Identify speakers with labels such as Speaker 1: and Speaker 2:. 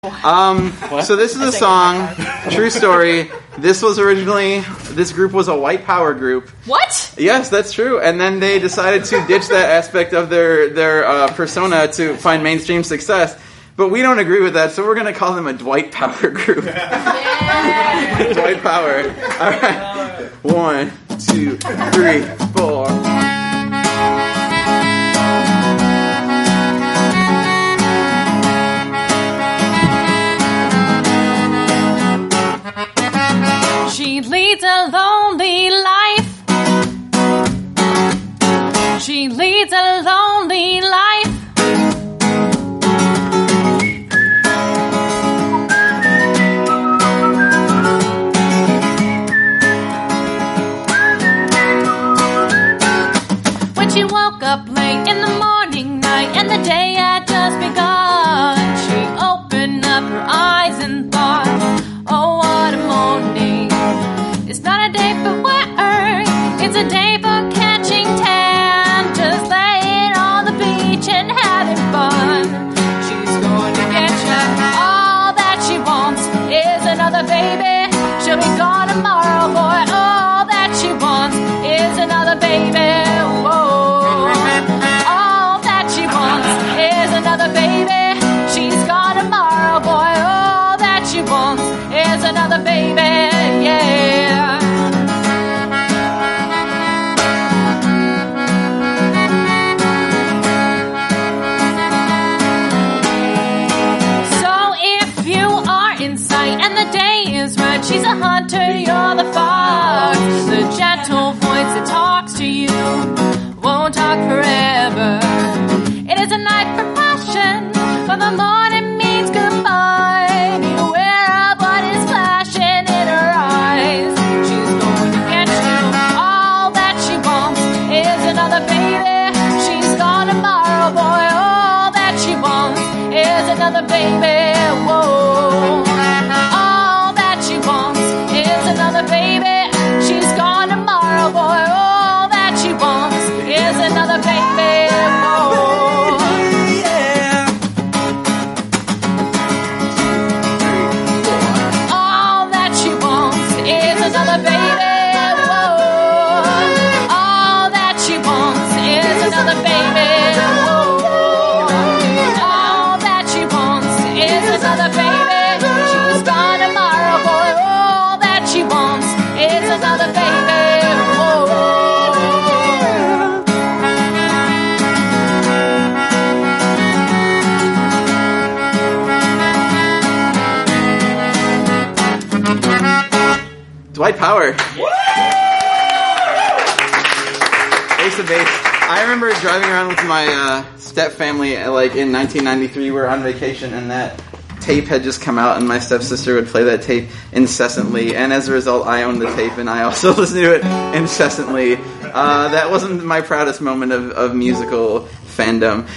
Speaker 1: So this is a song, true story. This group was a white power group.
Speaker 2: What?
Speaker 1: Yes, that's true. And then they decided to ditch that aspect of their persona to find mainstream success. But we don't agree with that, so we're going to call them a Dwight Power group.
Speaker 2: Yeah.
Speaker 1: Dwight Power. All right. 1, 2, 3, 4.
Speaker 2: She leads a lonely life. She leads a lonely life. When she woke up late in the morning, night, and the day had just begun, she opened up her eyes and thought, oh, what a morning. It's not a day for work, it's a day for catching tan, just laying on the beach and having fun. She's going to get you. All that she wants is another baby. She'll be gone tomorrow, boy. All that she wants is another baby. Whoa. All that she wants is another baby. She's gone tomorrow, boy. All that she wants is another baby. Yeah. And the day is right, she's a hunter, you're the fox. The gentle voice that talks to you won't talk forever. It is a night for passion, but the morning means goodbye. Beware of what is flashing in her eyes. She's going to get you. All that she wants is another baby. She's gone tomorrow, boy. All that she wants is another baby. Whoa. Another baby, she's gone tomorrow, boy. All that she wants is another baby. Whoa. Yeah. All that she wants is another baby. Whoa. All that she wants is another baby. Whoa. All that she wants is another baby. She's gone tomorrow, boy. She wants is another baby. Whoa.
Speaker 1: Dwight Power. Ace of Base. I remember driving around with my step family like in 1993. We were on vacation and that tape had just come out and my stepsister would play that tape incessantly, and as a result I owned the tape and I also listened to it incessantly. That wasn't my proudest moment of musical fandom.